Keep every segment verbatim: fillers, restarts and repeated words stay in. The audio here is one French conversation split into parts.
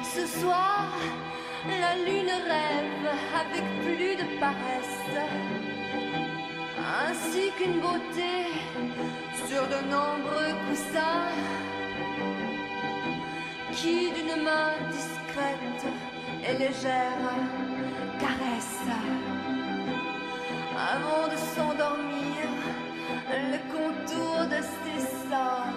Ce soir, la lune rêve avec plus de paresse, ainsi qu'une beauté sur de nombreux coussins, qui d'une main discrète et légère caresse, avant de s'endormir, le contour de ses seins.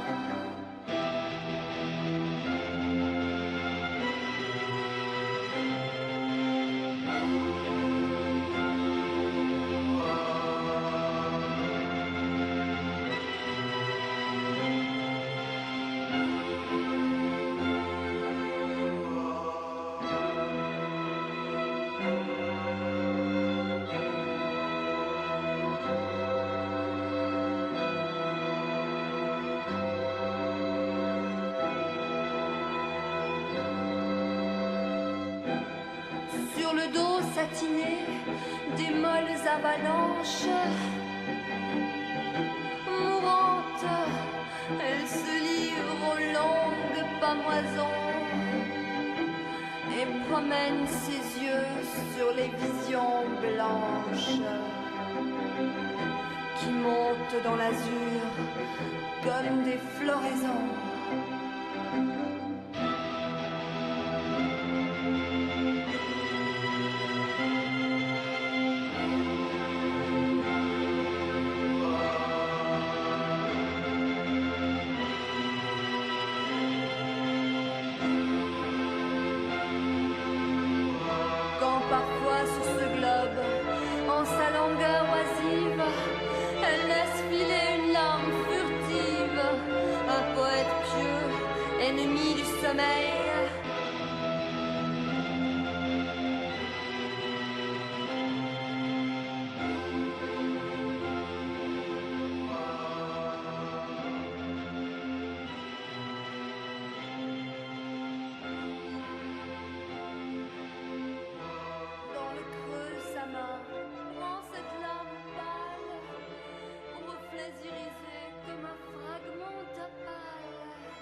Des molles avalanches mourantes, elle se livre aux longues pâmoisons et promène ses yeux sur les visions blanches qui montent dans l'azur comme des floraisons. Ennemi du sommeil. Dans le creux de sa main, prend cette larme pâle, au reflet irisé comme un fragment d'opale.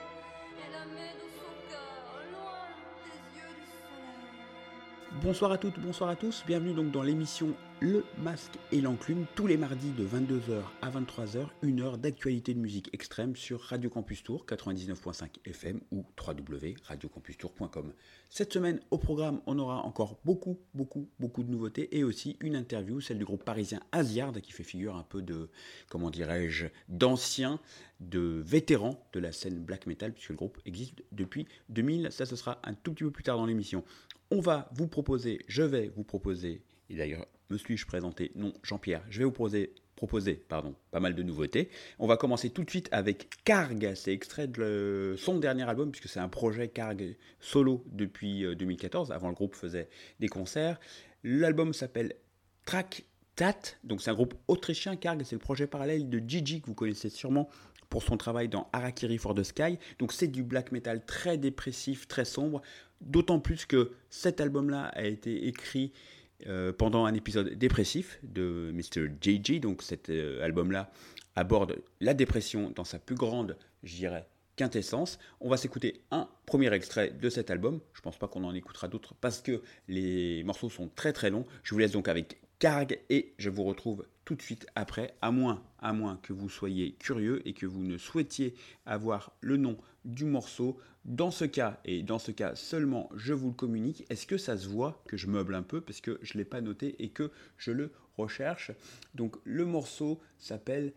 Elle la met dans son cœur, loin des yeux du soleil. Bonsoir à toutes, bonsoir à tous, bienvenue donc dans l'émission Le Masque et l'Enclume, tous les mardis de vingt-deux heures à vingt-trois heures, une heure d'actualité de musique extrême sur Radio Campus Tour quatre-vingt-dix-neuf virgule cinq F M ou w w w point radio campus tour point com. Cette semaine, au programme, on aura encore beaucoup, beaucoup, beaucoup de nouveautés et aussi une interview, celle du groupe parisien Asiard, qui fait figure un peu de, comment dirais-je, d'anciens, de vétérans de la scène black metal, puisque le groupe existe depuis deux mille. Ça, ce sera un tout petit peu plus tard dans l'émission. On va vous proposer, je vais vous proposer, et d'ailleurs, me suis-je présenté? Non, Jean-Pierre, je vais vous proposer, proposer pardon, pas mal de nouveautés. On va commencer tout de suite avec Karg, c'est extrait de le, son dernier album, puisque c'est un projet Karg solo depuis euh, deux mille quatorze, avant le groupe faisait des concerts. L'album s'appelle Track Tat, donc c'est un groupe autrichien. Karg, c'est le projet parallèle de Gigi, que vous connaissez sûrement pour son travail dans Harakiri for the Sky. Donc c'est du black metal très dépressif, très sombre, d'autant plus que cet album-là a été écrit euh, pendant un épisode dépressif de mister Gigi. Donc cet euh, album-là aborde la dépression dans sa plus grande, je dirais, quintessence. On va s'écouter un premier extrait de cet album. Je ne pense pas qu'on en écoutera d'autres parce que les morceaux sont très très longs. Je vous laisse donc avec Karg et je vous retrouve tout de suite après, à moins, à moins que vous soyez curieux et que vous ne souhaitiez avoir le nom du morceau. Dans ce cas, et dans ce cas seulement, je vous le communique. Est-ce que ça se voit que je meuble un peu parce que je ne l'ai pas noté et que je le recherche? Donc le morceau s'appelle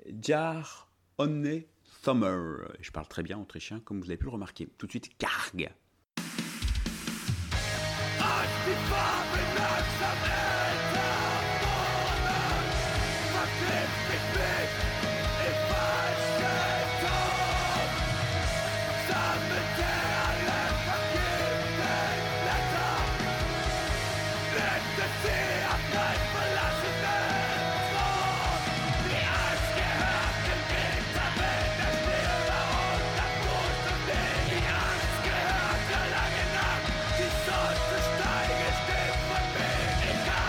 Jar Onne Summer. Je parle très bien autrichien comme vous avez pu le remarquer. Tout de suite, Karg. Die Sonne steigt, steht von mir. Ich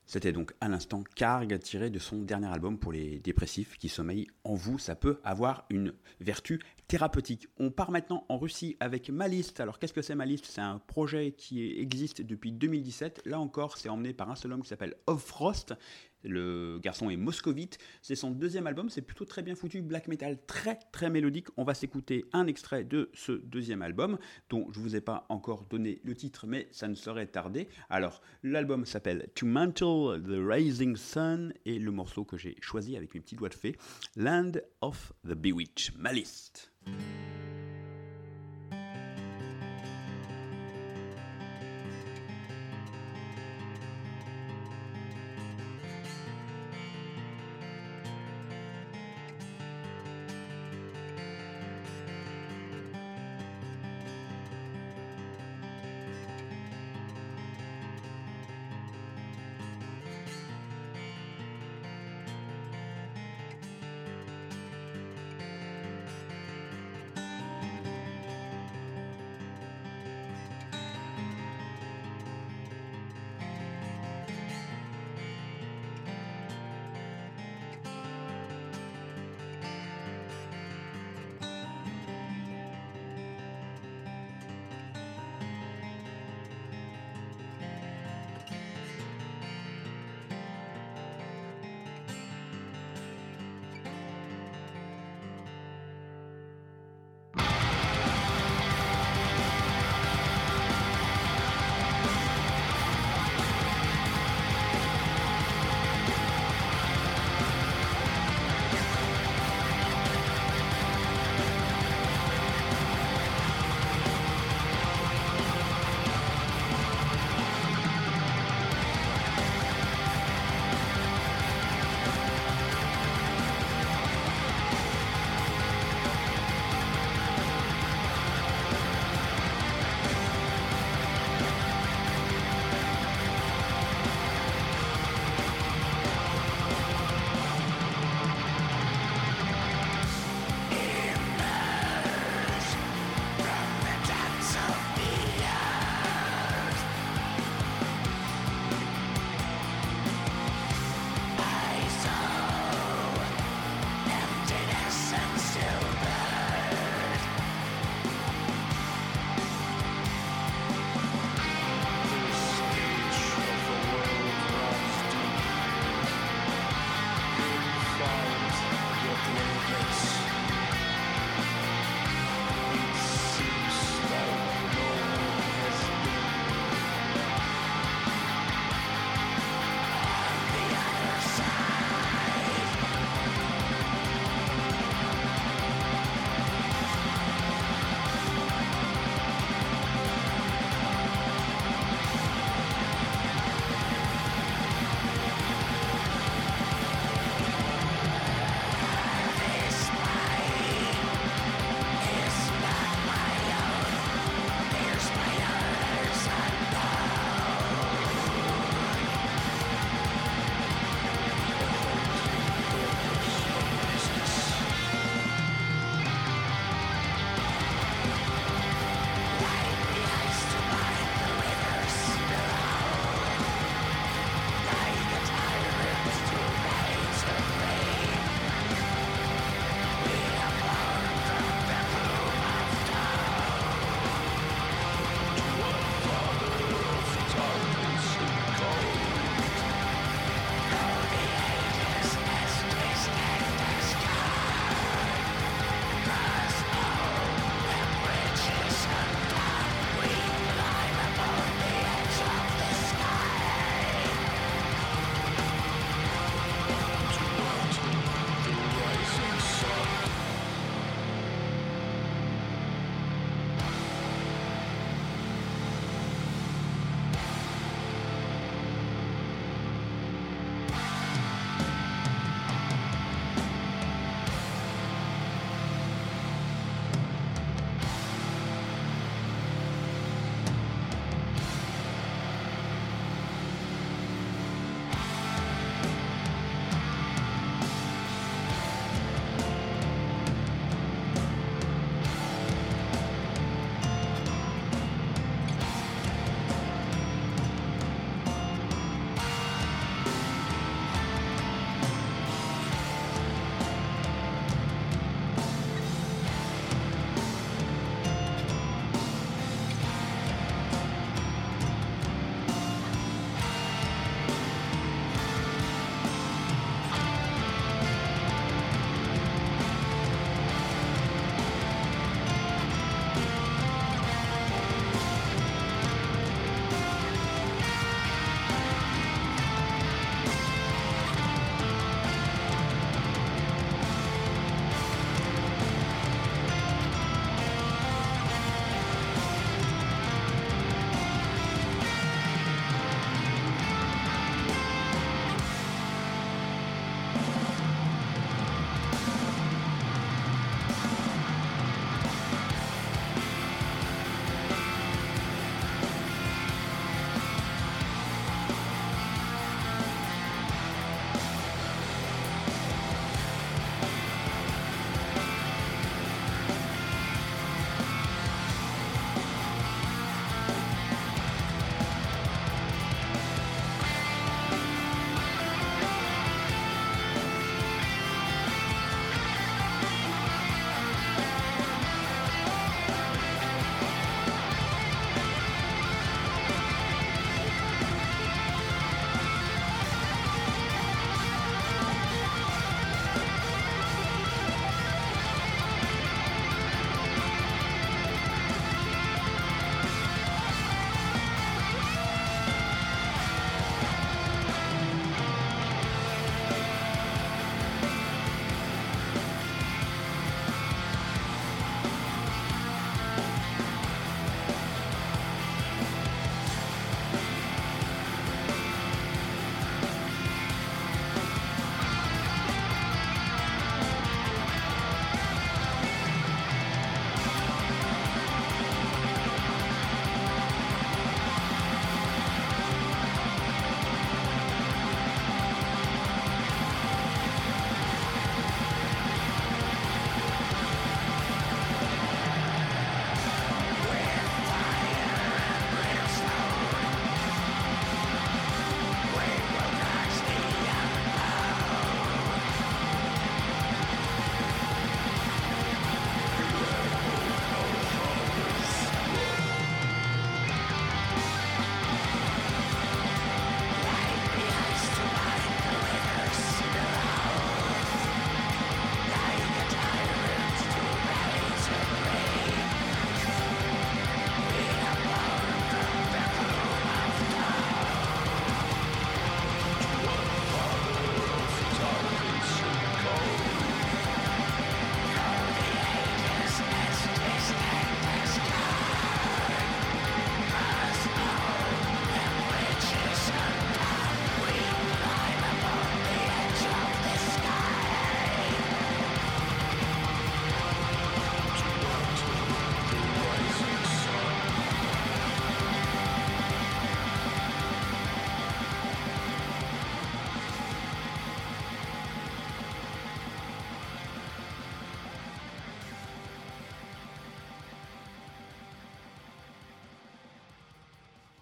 C'était donc à l'instant Karg tiré de son dernier album pour les dépressifs qui sommeillent en vous. Ça peut avoir une vertu thérapeutique. On part maintenant en Russie avec Malist. Alors qu'est-ce que c'est Malist ? C'est un projet qui existe depuis deux mille dix-sept. Là encore, c'est emmené par un seul homme qui s'appelle Of Frost. Le garçon est moscovite. C'est son deuxième album. C'est plutôt très bien foutu. Black metal très très mélodique. On va s'écouter un extrait de ce deuxième album dont je ne vous ai pas encore donné le titre, mais ça ne saurait tarder. Alors, l'album s'appelle To Mantle the Rising Sun et le morceau que j'ai choisi avec mes petits doigts de fée, Land of the Bewitched, Malist. Thank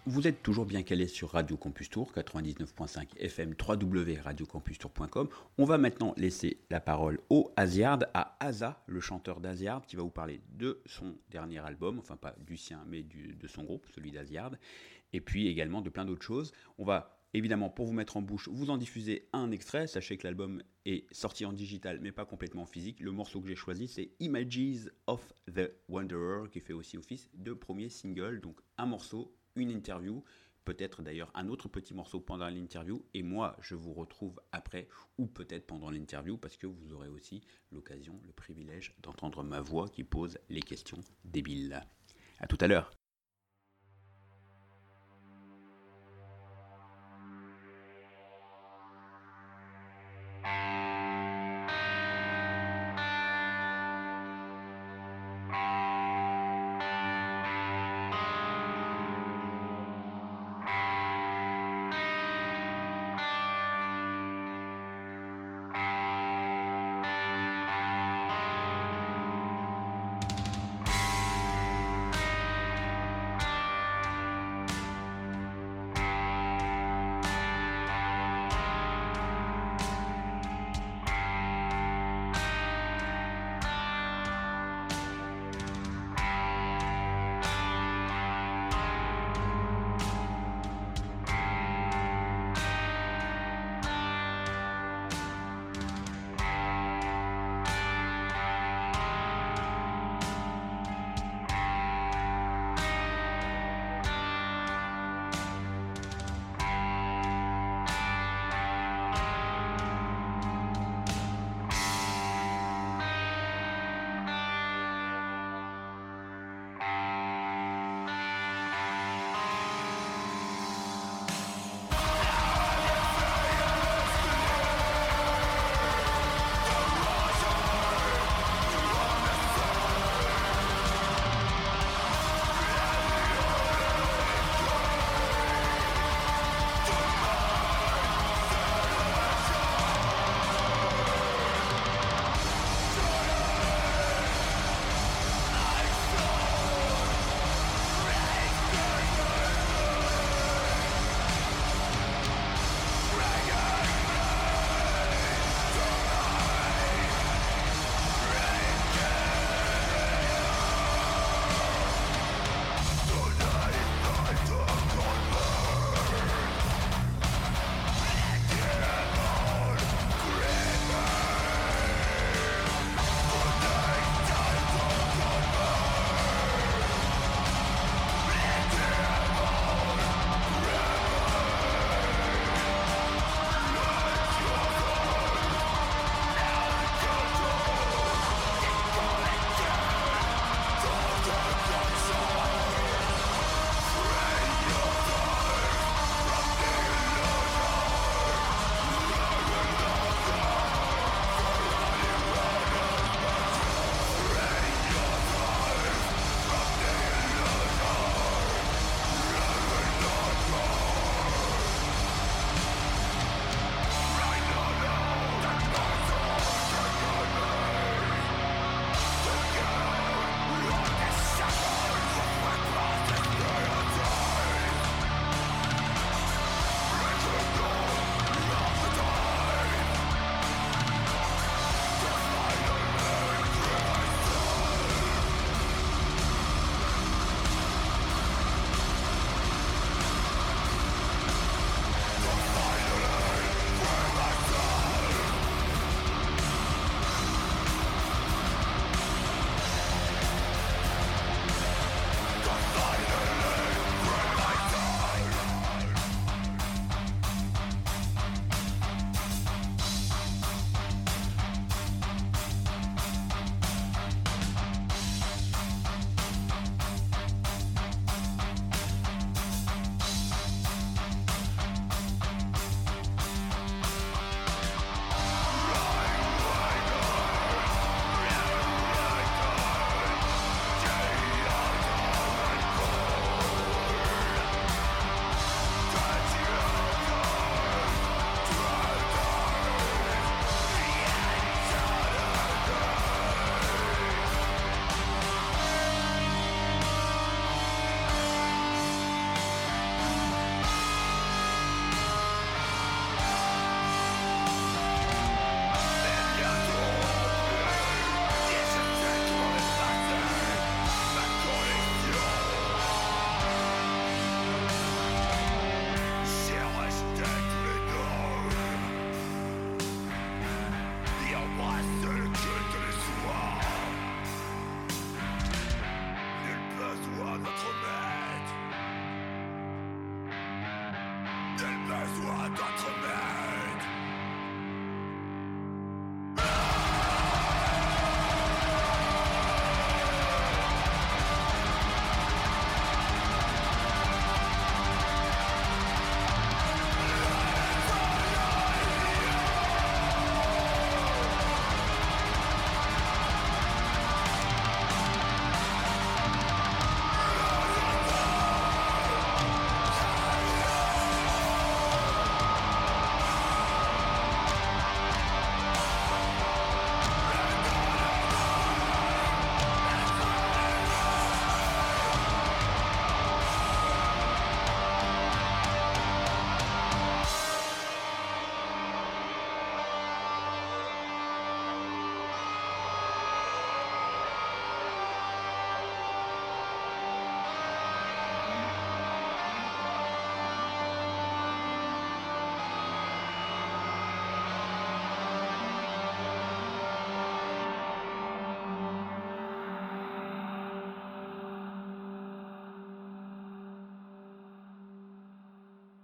Vous êtes toujours bien calé sur Radio Campus Tour, quatre-vingt-dix-neuf virgule cinq F M, w w w point radio campus tour point com. On va maintenant laisser la parole au Asiard, à Asa, le chanteur d'Asiard, qui va vous parler de son dernier album, enfin pas du sien, mais du, de son groupe, celui d'Asiard, et puis également de plein d'autres choses. On va évidemment, pour vous mettre en bouche, vous en diffuser un extrait. Sachez que l'album est sorti en digital, mais pas complètement physique. Le morceau que j'ai choisi, c'est Images of the Wanderer, qui fait aussi office de premier single, donc un morceau, une interview, peut-être d'ailleurs un autre petit morceau pendant l'interview, et moi je vous retrouve après, ou peut-être pendant l'interview, parce que vous aurez aussi l'occasion, le privilège d'entendre ma voix qui pose les questions débiles. À tout à l'heure.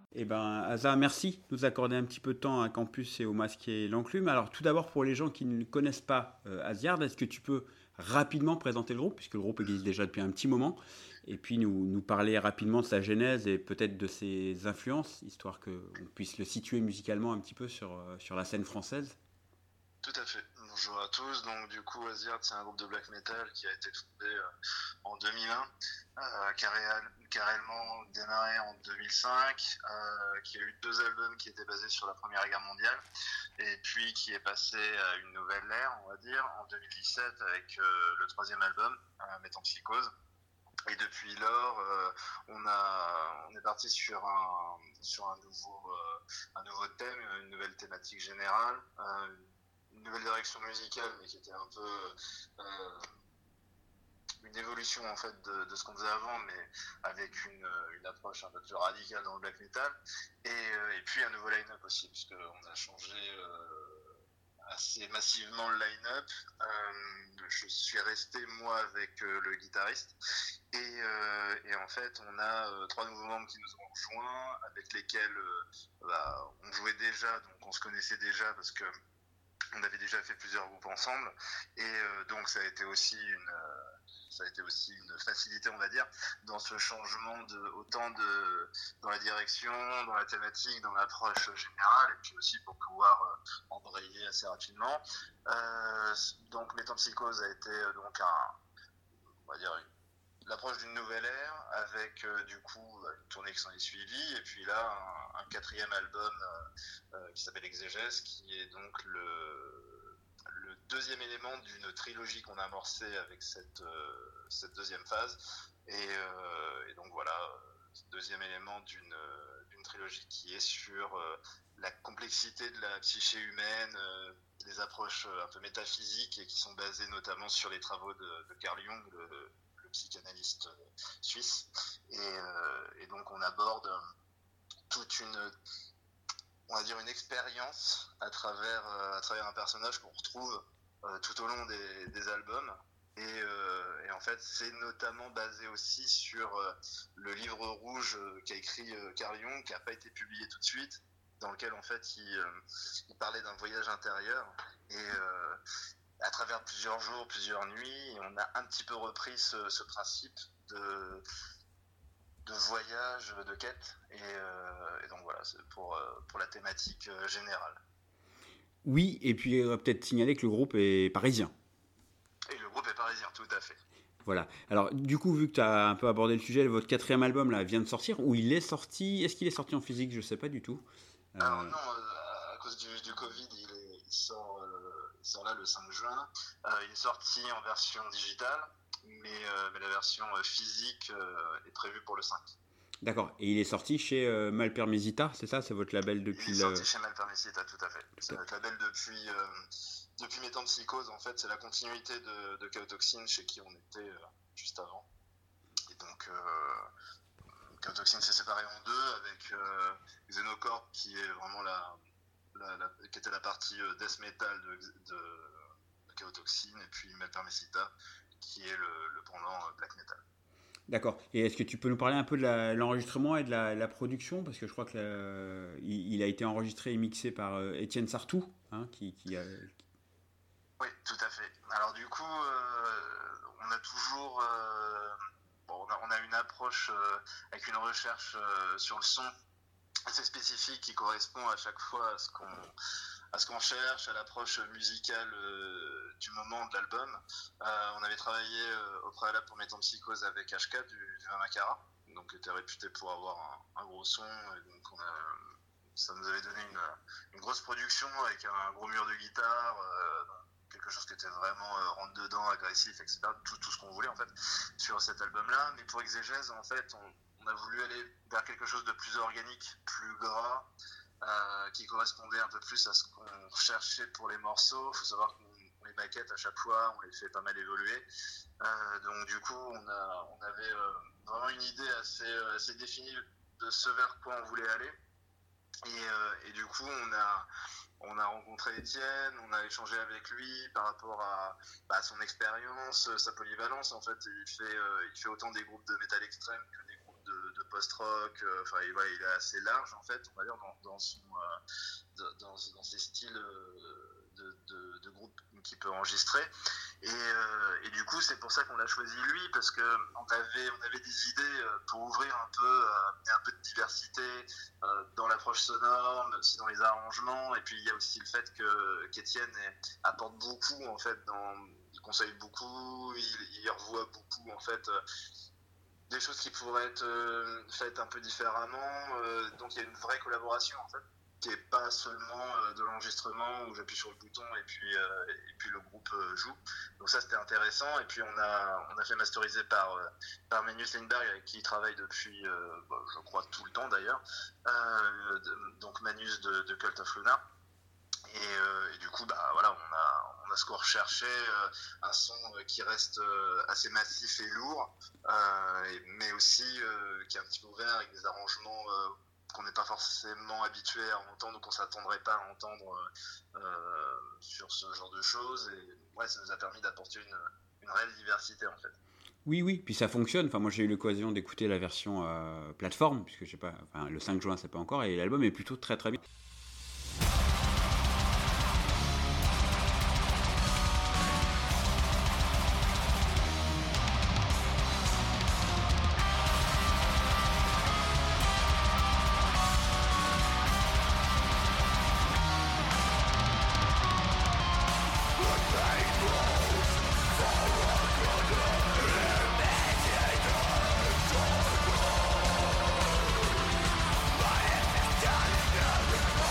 Eh ben, Asa, merci de nous accorder un petit peu de temps à Campus et au Masque et l'Enclume. Alors, tout d'abord, pour les gens qui ne connaissent pas euh, Asiard, est-ce que tu peux rapidement présenter le groupe, puisque le groupe existe déjà depuis un petit moment, et puis nous, nous parler rapidement de sa genèse et peut-être de ses influences, histoire qu'on puisse le situer musicalement un petit peu sur, euh, sur la scène française? Tout à fait. Bonjour à tous. Donc du coup, Asiard, c'est un groupe de black metal qui a été fondé euh, en deux mille un, euh, qui, a réel, qui a réellement démarré en deux mille cinq, euh, qui a eu deux albums qui étaient basés sur la Première Guerre mondiale, et puis qui est passé à une nouvelle ère, on va dire, en deux mille dix-sept avec euh, le troisième album, euh, Métempsycose. Et depuis lors, euh, on, a, on est parti sur un, sur un nouveau, euh, un nouveau thème, une nouvelle thématique générale. Euh, une nouvelle direction musicale, mais qui était un peu euh, une évolution en fait de, de ce qu'on faisait avant, mais avec une, une approche un peu plus radicale dans le black metal, et, euh, et puis un nouveau line-up aussi, puisqu'on a changé euh, assez massivement le line-up. Euh, je suis resté moi avec euh, le guitariste, et, euh, et en fait on a euh, trois nouveaux membres qui nous ont rejoints, avec lesquels euh, bah, on jouait déjà, donc on se connaissait déjà parce que on avait déjà fait plusieurs groupes ensemble, et euh, donc ça a été aussi une euh, ça a été aussi une facilité, on va dire, dans ce changement de autant de dans la direction, dans la thématique, dans l'approche générale, et puis aussi pour pouvoir euh, embrayer assez rapidement. Euh, donc Métempsycose a été euh, donc un, on va dire une l'approche d'une nouvelle ère, avec euh, du coup une tournée qui s'en est suivie, et puis là un, un quatrième album euh, euh, qui s'appelle Exégèse, qui est donc le, le deuxième élément d'une trilogie qu'on a amorcée avec cette, euh, cette deuxième phase, et, euh, et donc voilà, deuxième élément d'une, d'une trilogie qui est sur euh, la complexité de la psyché humaine, euh, des approches un peu métaphysiques, et qui sont basées notamment sur les travaux de, de Carl Jung, le, psychanalyste suisse, et, euh, et donc on aborde toute une, on va dire une expérience à travers, euh, à travers un personnage qu'on retrouve euh, tout au long des, des albums, et, euh, et en fait c'est notamment basé aussi sur euh, le livre rouge euh, qu'a écrit euh, Carl Jung, qui n'a pas été publié tout de suite, dans lequel en fait il, euh, il parlait d'un voyage intérieur, et euh, à travers plusieurs jours, plusieurs nuits, et on a un petit peu repris ce, ce principe de, de voyage, de quête, et, euh, et donc voilà, c'est pour, pour la thématique générale. Oui, et puis on va peut-être signaler que le groupe est parisien. Et le groupe est parisien, tout à fait. Voilà. Alors, du coup, vu que tu as un peu abordé le sujet, votre quatrième album là vient de sortir, ou il est sorti, est-ce qu'il est sorti en physique? Je ne sais pas du tout. Euh... Alors non, euh, à cause du, du Covid, il, est, il sort... Euh... Il sort là le cinq juin. Euh, il est sorti en version digitale, mais, euh, mais la version physique euh, est prévue pour le cinq. D'accord. Et il est sorti chez euh, Malpermesita, c'est ça? C'est votre label depuis... Il est le... sorti chez Malpermesita, tout à fait. Tout c'est à notre label depuis, euh, depuis Métempsycose, en fait. C'est la continuité de, de Chaotoxin, chez qui on était euh, juste avant. Et donc, euh, Chaotoxin s'est séparé en deux, avec euh, Xenocorp, qui est vraiment la... La, la, qui était la partie euh, death metal de, de, de Chaotoxin, et puis Malpermesita, qui est le, le pendant euh, black metal. D'accord. Et est-ce que tu peux nous parler un peu de la, l'enregistrement et de la, la production? Parce que je crois que la, il, il a été enregistré et mixé par euh, Étienne Sartou, hein, qui, qui a... Oui, tout à fait. Alors du coup, euh, on a toujours... Euh, bon, on, a, on a une approche euh, avec une recherche euh, sur le son assez spécifique, qui correspond à chaque fois à ce qu'on, à ce qu'on cherche, à l'approche musicale euh, du moment de l'album. Euh, on avait travaillé euh, au préalable pour Métempsycose avec H K du, du Vamakara, donc qui était réputé pour avoir un, un gros son, et donc on a, ça nous avait donné une, une grosse production avec un gros mur de guitare, euh, quelque chose qui était vraiment euh, rentre dedans, agressif, et cetera. Tout, tout ce qu'on voulait en fait sur cet album-là. Mais pour Exégèse, en fait, on on a voulu aller vers quelque chose de plus organique, plus gras, euh, qui correspondait un peu plus à ce qu'on recherchait pour les morceaux. Il faut savoir qu'on les maquette à chaque fois, on les fait pas mal évoluer. Euh, donc du coup, on, a, on avait euh, vraiment une idée assez, assez définie de ce vers quoi on voulait aller. Et, euh, et du coup, on a, on a rencontré Étienne, on a échangé avec lui par rapport à, bah, à son expérience, sa polyvalence. En fait, il fait, euh, il fait autant des groupes de métal extrême que des groupes de, de post-rock. Enfin, euh, voilà, il est assez large en fait, on va dire dans, dans son euh, dans, dans ses styles euh, de, de, de groupe qu'il peut enregistrer. Et, euh, et du coup, c'est pour ça qu'on l'a choisi lui, parce que on avait on avait des idées pour ouvrir un peu euh, un peu de diversité euh, dans l'approche sonore, mais aussi dans les arrangements. Et puis il y a aussi le fait que qu'Étienne apporte beaucoup en fait dans il conseille beaucoup, il, il revoit beaucoup en fait euh, des choses qui pourraient être euh, faites un peu différemment. Euh, donc il y a une vraie collaboration en fait, qui est pas seulement euh, de l'enregistrement où j'appuie sur le bouton et puis euh, et puis le groupe euh, joue. Donc ça c'était intéressant. Et puis on a on a fait masteriser par euh, par Magnus Lindberg avec qui il travaille depuis euh, bah, je crois tout le temps d'ailleurs. Euh, de, donc Manus de, de Cult of Luna. Et, euh, et du coup, bah voilà, on a, on a ce qu'on recherchait, euh, un son qui reste euh, assez massif et lourd, euh, et, mais aussi euh, qui est un petit peu ouvert avec des arrangements euh, qu'on n'est pas forcément habitué à entendre ou qu'on s'attendrait pas à entendre euh, sur ce genre de choses. Et ouais, ça nous a permis d'apporter une, une réelle diversité en fait. Oui, oui, puis ça fonctionne. Enfin, moi, j'ai eu l'occasion d'écouter la version euh, plateforme, puisque je sais pas, enfin, le cinq juin, c'est pas encore, et l'album est plutôt très très bien. But if it's done,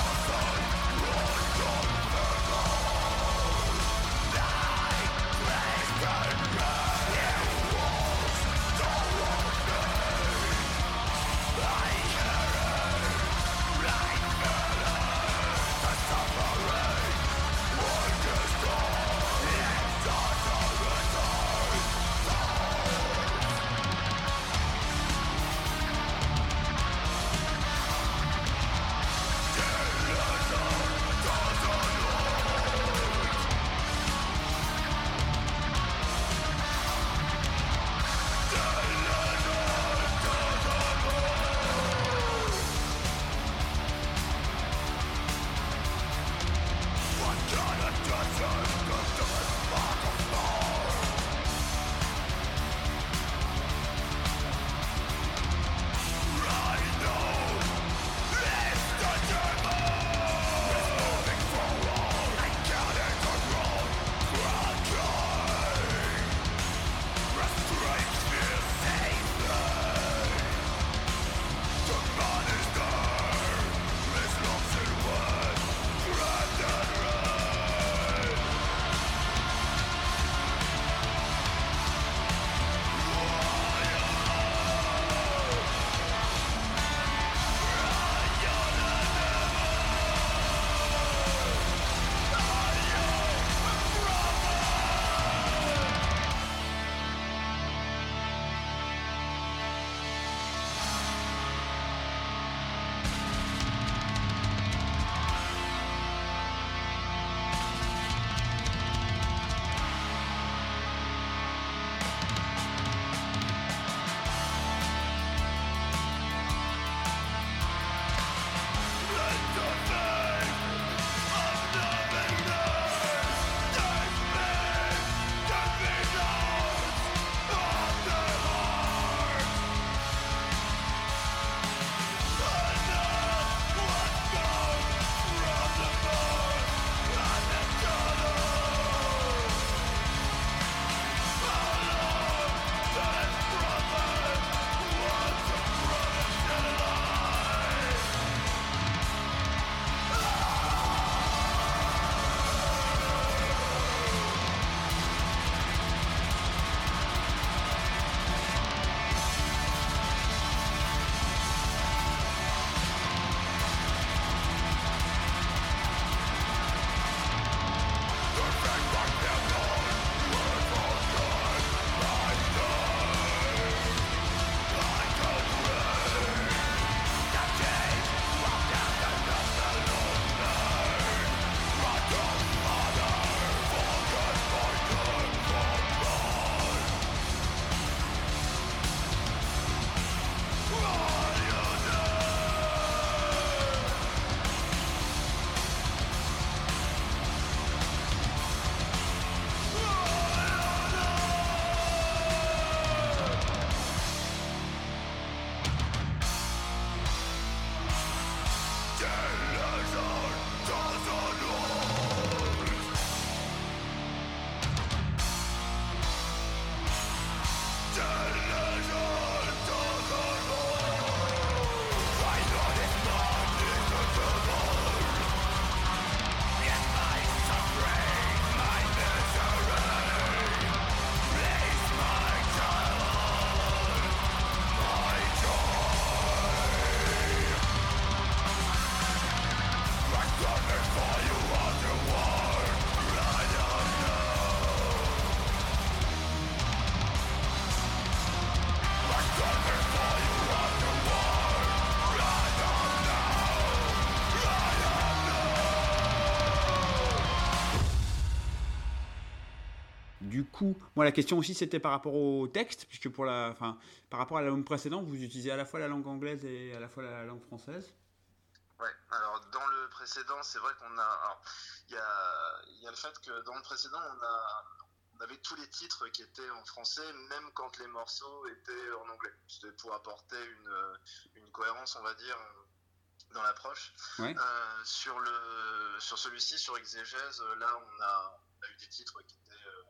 du coup, moi la question aussi c'était par rapport au texte, puisque pour la, enfin, par rapport à l'album précédent, vous utilisez à la fois la langue anglaise et à la fois la langue française. Ouais, alors dans le précédent, c'est vrai qu'on a. Il y a, y a le fait que dans le précédent, on, a, on avait tous les titres qui étaient en français, même quand les morceaux étaient en anglais. C'était pour apporter une, une cohérence, on va dire, dans l'approche. Ouais. Euh, sur, le, sur celui-ci, sur Exégèse, là, on a, on a eu des titres qui étaient. Euh,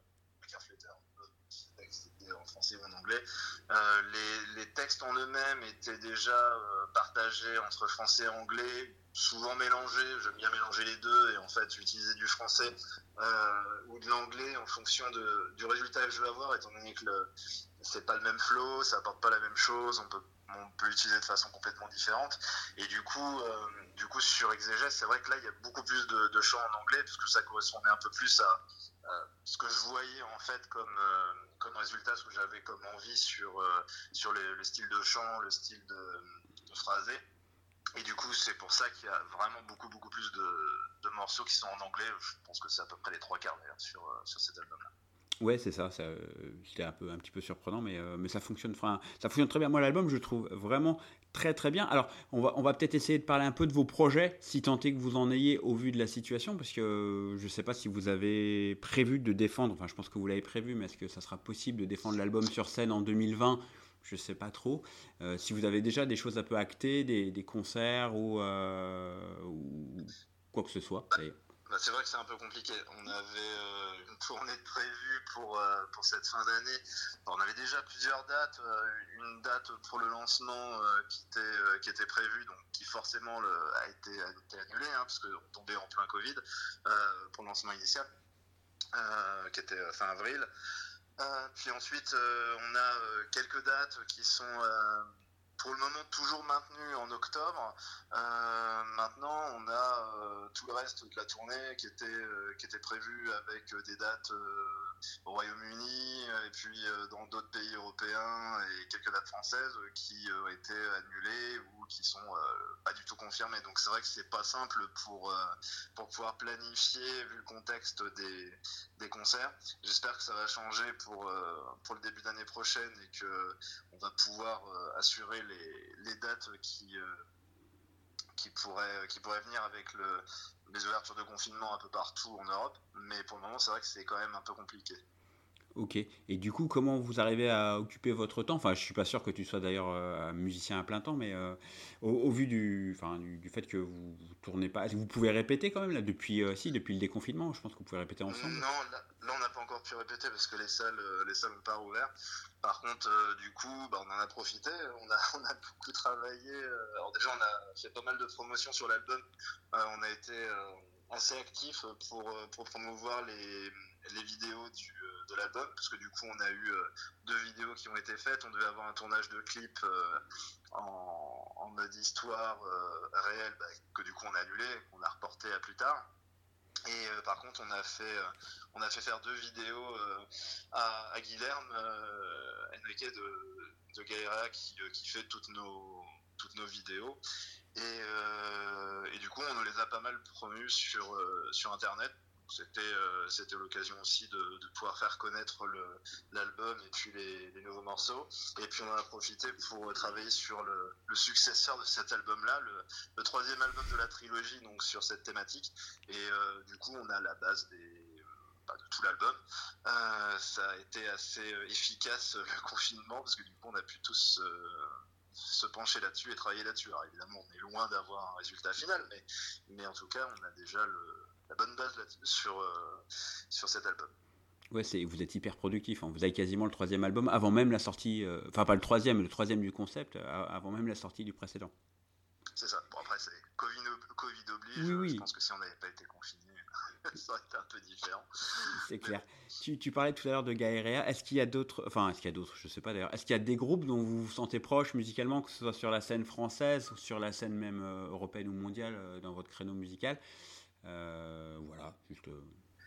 C'était en français ou en anglais. Euh, les, les textes en eux-mêmes étaient déjà euh, partagés entre français et anglais, souvent mélangés. J'aime bien mélanger les deux et en fait utiliser du français euh, ou de l'anglais en fonction de, du résultat que je veux avoir, étant donné que le, c'est pas le même flow, ça apporte pas la même chose, on peut, on peut l'utiliser de façon complètement différente. Et du coup, euh, du coup sur Exégèse, c'est vrai que là il y a beaucoup plus de, de chants en anglais parce que ça correspondait un peu plus à Euh, ce que je voyais en fait comme, euh, comme résultat, ce que j'avais comme envie sur, euh, sur les, le style de chant, le style de, de phrasé. Et du coup, c'est pour ça qu'il y a vraiment beaucoup, beaucoup plus de, de morceaux qui sont en anglais. Je pense que c'est à peu près les trois quarts d'ailleurs sur, euh, sur cet album-là. Ouais, c'est ça. ça euh, c'était un peu, un petit peu surprenant, mais, euh, mais ça fonctionne. Enfin, ça fonctionne très bien. Moi, l'album, je le trouve vraiment très, très bien. Alors, on va, on va peut-être essayer de parler un peu de vos projets, si tant est que vous en ayez au vu de la situation, parce que euh, je ne sais pas si vous avez prévu de défendre. Enfin, je pense que vous l'avez prévu, mais est-ce que ça sera possible de défendre l'album sur scène en deux mille vingt ? Je ne sais pas trop. Euh, si vous avez déjà des choses un peu actées, des, des concerts ou, euh, ou quoi que ce soit, d'ailleurs. Bah, c'est vrai que c'est un peu compliqué. On avait euh, une tournée de prévue pour, euh, pour cette fin d'année. Enfin, on avait déjà plusieurs dates. Euh, une date pour le lancement euh, qui, était, euh, qui était prévue, donc qui forcément le, a, été, a été annulée, hein, parce qu'on tombait en plein Covid euh, pour le lancement initial, euh, qui était fin avril. Euh, puis ensuite, euh, on a euh, quelques dates qui sont... Euh, pour le moment toujours maintenu en octobre. Euh, maintenant, on a euh, tout le reste de la tournée qui était, euh, qui était prévu avec euh, des dates euh, au Royaume-Uni et puis euh, dans d'autres pays européens et quelques dates françaises euh, qui euh, ont été annulées ou qui sont euh, pas du tout confirmées. Donc c'est vrai que c'est pas simple pour, euh, pour pouvoir planifier vu le contexte des, des concerts. J'espère que ça va changer pour, euh, pour le début d'année prochaine et que on va pouvoir euh, assurer les, les dates qui, euh, qui, pourraient, qui pourraient venir avec le, les ouvertures de confinement un peu partout en Europe. Mais pour le moment, c'est vrai que c'est quand même un peu compliqué. Ok. Et du coup, comment vous arrivez à occuper votre temps ? Enfin, je suis pas sûr que tu sois d'ailleurs euh, musicien à plein temps, mais euh, au, au vu du, enfin, du, du fait que vous, vous tournez pas, vous pouvez répéter quand même là depuis, euh, si, depuis le déconfinement. Je pense que vous pouvez répéter ensemble. Non, là, là on n'a pas encore pu répéter parce que les salles, les salles n'ont pas rouvert. Par contre, euh, du coup, bah, on en a profité. On a, on a beaucoup travaillé. Euh, alors déjà, on a fait pas mal de promotions sur l'album. Euh, on a été euh, assez actifs pour, pour promouvoir les, les vidéos du, de l'album, parce que du coup, on a eu euh, deux vidéos qui ont été faites. On devait avoir un tournage de clip euh, en, en mode histoire euh, réelle, bah, que du coup, on a annulé, qu'on a reporté à plus tard. Et euh, par contre, on a fait, euh, on a fait faire deux vidéos euh, à, à Guilherme euh, Enrique de, de Gaïra qui, euh, qui fait toutes nos, toutes nos vidéos. Et, euh, et du coup, on les a pas mal promus sur, euh, sur Internet. C'était, euh, c'était l'occasion aussi de, de pouvoir faire connaître le, l'album et puis les, les nouveaux morceaux. Et puis on en a profité pour travailler sur le, le successeur de cet album-là, le, le troisième album de la trilogie, donc sur cette thématique. Et euh, du coup, on a la base des, pas de tout l'album. Euh, ça a été assez efficace le confinement parce que du coup, on a pu tous euh, se pencher là-dessus et travailler là-dessus. Alors évidemment, on est loin d'avoir un résultat final, mais, mais en tout cas, on a déjà le la bonne base là, sur, euh, sur cet album. Ouais, c'est, vous êtes hyper productif. Hein. Vous avez quasiment le troisième album avant même la sortie, euh, enfin pas le troisième, le troisième du concept, euh, avant même la sortie du précédent. C'est ça. Bon après, c'est Covid, Covid oblige. Oui, oui. Je pense que si on n'avait pas été confiné, ça aurait été un peu différent. C'est clair. Tu, tu parlais tout à l'heure de Gaïra. Est-ce qu'il y a d'autres, enfin, est-ce qu'il y a d'autres, je sais pas d'ailleurs. Est-ce qu'il y a des groupes dont vous vous sentez proche musicalement, que ce soit sur la scène française ou sur la scène même euh, européenne ou mondiale euh, dans votre créneau musical? Euh, voilà, juste. Euh...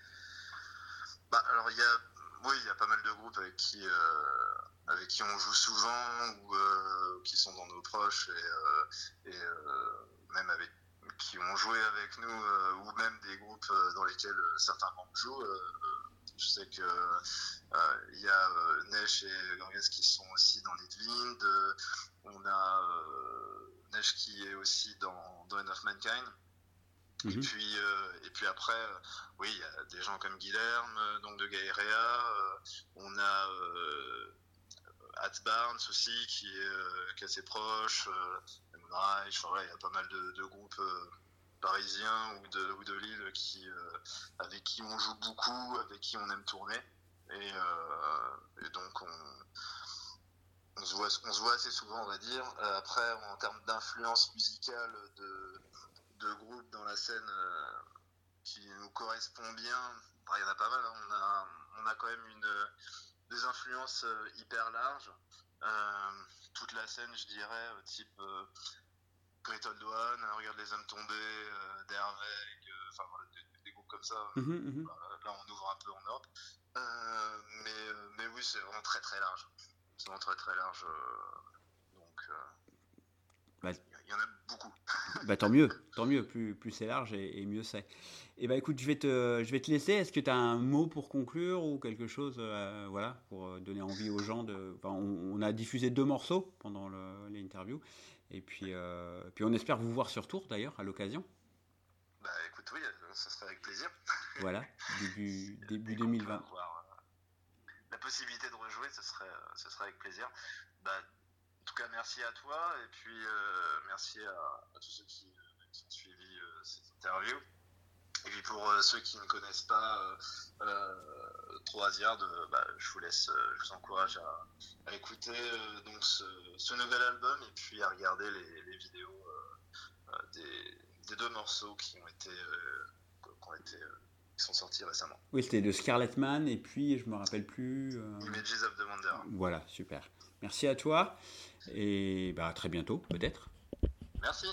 Bah, alors il y a, oui, il y a pas mal de groupes avec qui, euh, avec qui on joue souvent ou euh, qui sont dans nos proches et, euh, et euh, même avec qui ont joué avec nous euh, ou même des groupes dans lesquels certains membres jouent. Euh, je sais que euh, il y a euh, Neige et Gorgas qui sont aussi dans Lidwind. Euh, on a euh, Neige qui est aussi dans, dans End of Mankind. Mm-hmm. Et puis euh, et puis après, euh, oui, il y a des gens comme Guilherme, donc de Gaïrea. Euh, on a euh, At Barnes aussi qui est, euh, qui est assez proche. Euh, Moonrise, enfin, voilà, il y a pas mal de, de groupes. Euh, parisiens ou de, ou de Lille qui, euh, avec qui on joue beaucoup, avec qui on aime tourner. Et, euh, et donc, on, on, se voit, on se voit assez souvent, on va dire. Euh, après, en termes d'influence musicale de, de groupes dans la scène euh, qui nous correspond bien, bah, il y en a pas mal. Hein. On, a, on a quand même une, des influences hyper larges. Euh, toute la scène, je dirais, type... Euh, Great Old One, Regarde les hommes tombés, euh, Derweg, euh, enfin voilà, des, des groupes comme ça. Mmh, mmh. Là, là, on ouvre un peu en Europe. Euh, mais, mais oui, c'est vraiment très très large. C'est vraiment très très large. Euh, donc, il euh, bah, y, y en a beaucoup. Bah, tant mieux, tant mieux. Plus, plus c'est large et, et mieux c'est. Et bah écoute, je vais te, je vais te laisser. Est-ce que tu as un mot pour conclure ou quelque chose, euh, voilà, pour donner envie aux gens de. Enfin, on, on a diffusé deux morceaux pendant le, l'interview. Et puis, euh, puis on espère vous voir sur Tours d'ailleurs à l'occasion. Bah écoute, oui, ça serait avec plaisir. Voilà, début, début deux mille vingt. Avoir, euh, la possibilité de rejouer, ce serait, ce serait avec plaisir. Bah, en tout cas, merci à toi et puis euh, merci à, à tous ceux qui, qui ont suivi euh, cette interview. Et puis pour euh, ceux qui ne connaissent pas euh, euh, trop Asiard, euh, bah, je vous laisse, euh, je vous encourage à, à écouter euh, donc ce, ce nouvel album et puis à regarder les, les vidéos euh, euh, des, des deux morceaux qui ont été, euh, qui ont été, euh, qui sont sortis récemment. Oui, c'était de Scarlet Man et puis je me rappelle plus. Euh... Images of the Wonder. Voilà, super. Merci à toi et bah à très bientôt peut-être. Merci.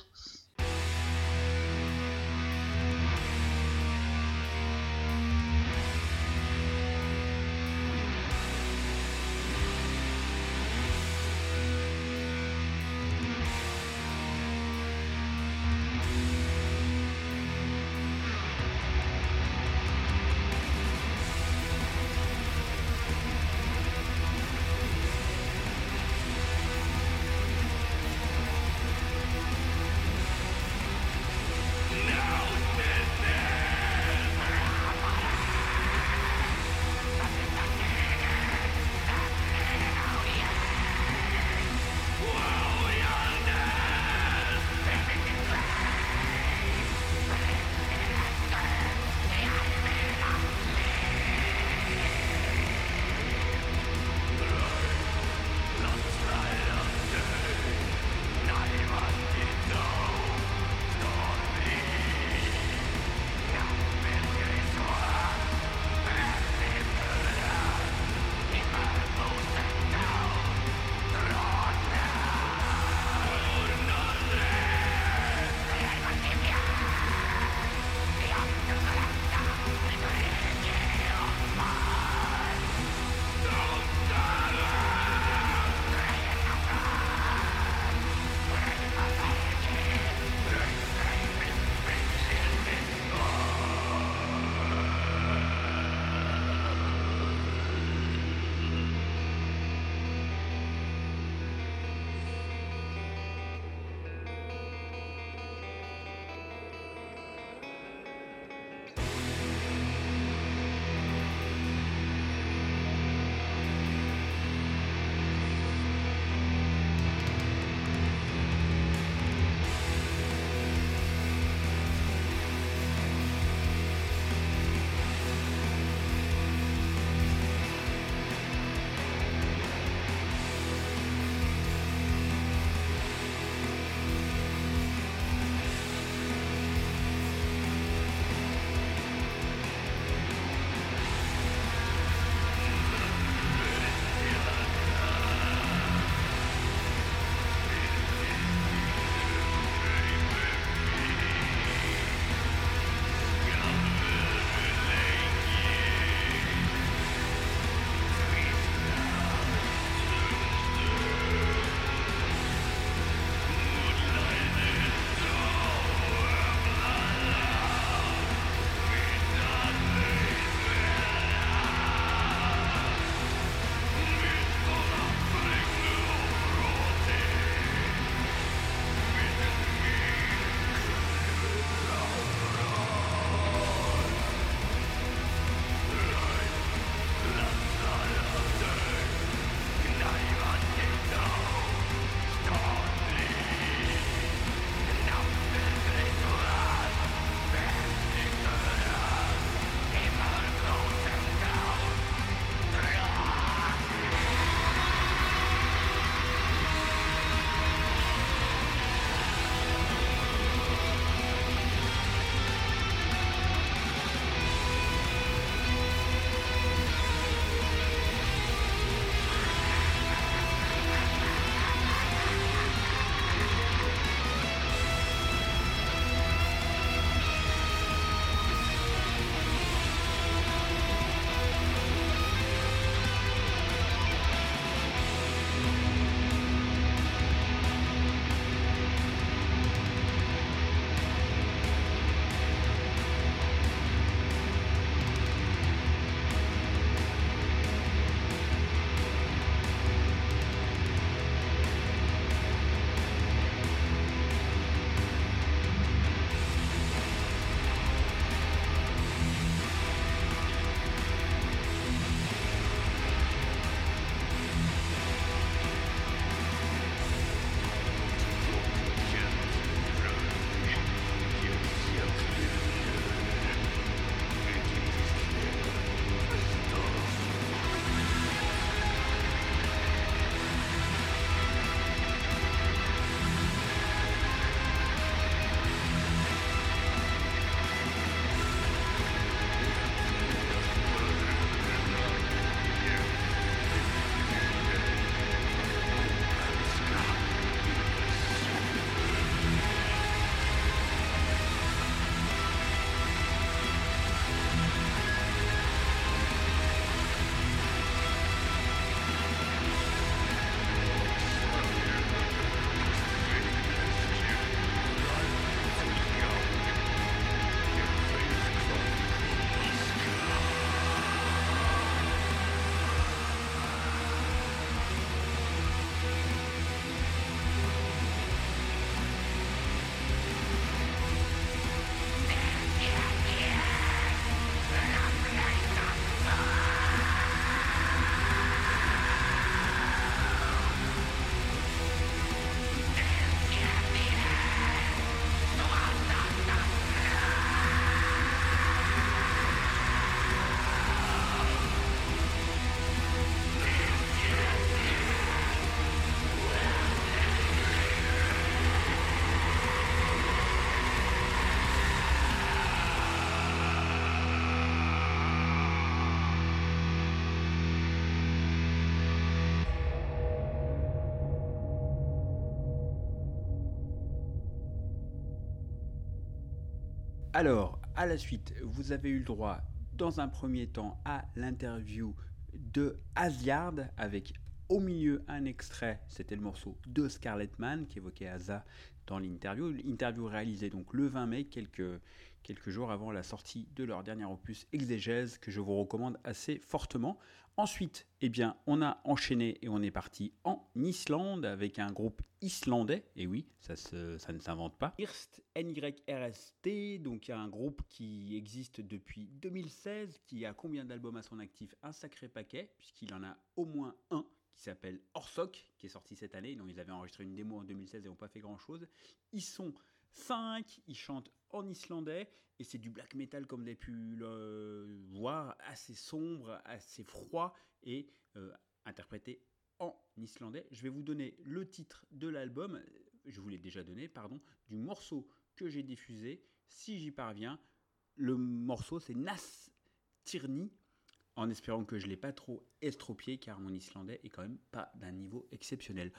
Alors, à la suite, vous avez eu le droit, dans un premier temps, à l'interview de Aziard, avec au milieu un extrait, c'était le morceau de Scarlet Man, qui évoquait Asa dans l'interview. L'interview réalisée donc le vingt mai, quelques, quelques jours avant la sortie de leur dernier opus Exégèse, que je vous recommande assez fortement. Ensuite, eh bien, on a enchaîné et on est parti en Islande avec un groupe islandais, et oui, ça, se, ça ne s'invente pas. Yrst, N Y R S T, donc un groupe qui existe depuis deux mille seize, qui a combien d'albums à son actif? Un sacré paquet, puisqu'il en a au moins un, qui s'appelle Orsok, qui est sorti cette année. Donc ils avaient enregistré une démo en deux mille seize et n'ont pas fait grand-chose. Ils sont cinq, ils chantent en islandais, et c'est du black metal, comme vous avez pu le voir, assez sombre, assez froid, et euh, interprété en islandais. Je vais vous donner le titre de l'album, je vous l'ai déjà donné, pardon, du morceau que j'ai diffusé, si j'y parviens. Le morceau, c'est Nas Tirni, en espérant que je ne l'ai pas trop estropié, car mon islandais est quand même pas d'un niveau exceptionnel.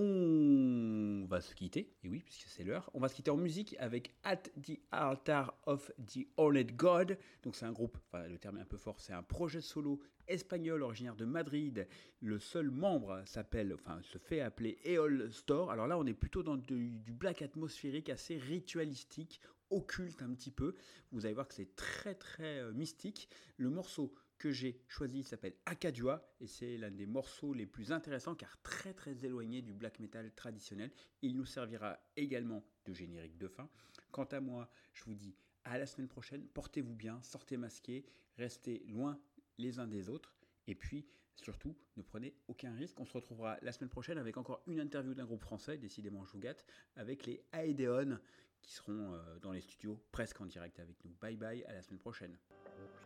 On va se quitter, et oui, puisque c'est l'heure. On va se quitter en musique avec At the Altar of the Horned God. Donc c'est un groupe, enfin le terme est un peu fort, c'est un projet solo espagnol originaire de Madrid. Le seul membre s'appelle, enfin se fait appeler Eol Store. Alors là, on est plutôt dans du, du black atmosphérique, assez ritualistique, occulte un petit peu. Vous allez voir que c'est très très euh, mystique. Le morceau que j'ai choisi s'appelle Akadua, et c'est l'un des morceaux les plus intéressants, car très très éloigné du black metal traditionnel. Il nous servira également de générique de fin. Quant à moi, je vous dis à la semaine prochaine. Portez-vous bien, sortez masqués, restez loin les uns des autres, et puis surtout ne prenez aucun risque. On se retrouvera la semaine prochaine avec encore une interview d'un groupe français, décidément je vous gâte, avec les Aedeon, qui seront dans les studios presque en direct avec nous. Bye bye, à la semaine prochaine.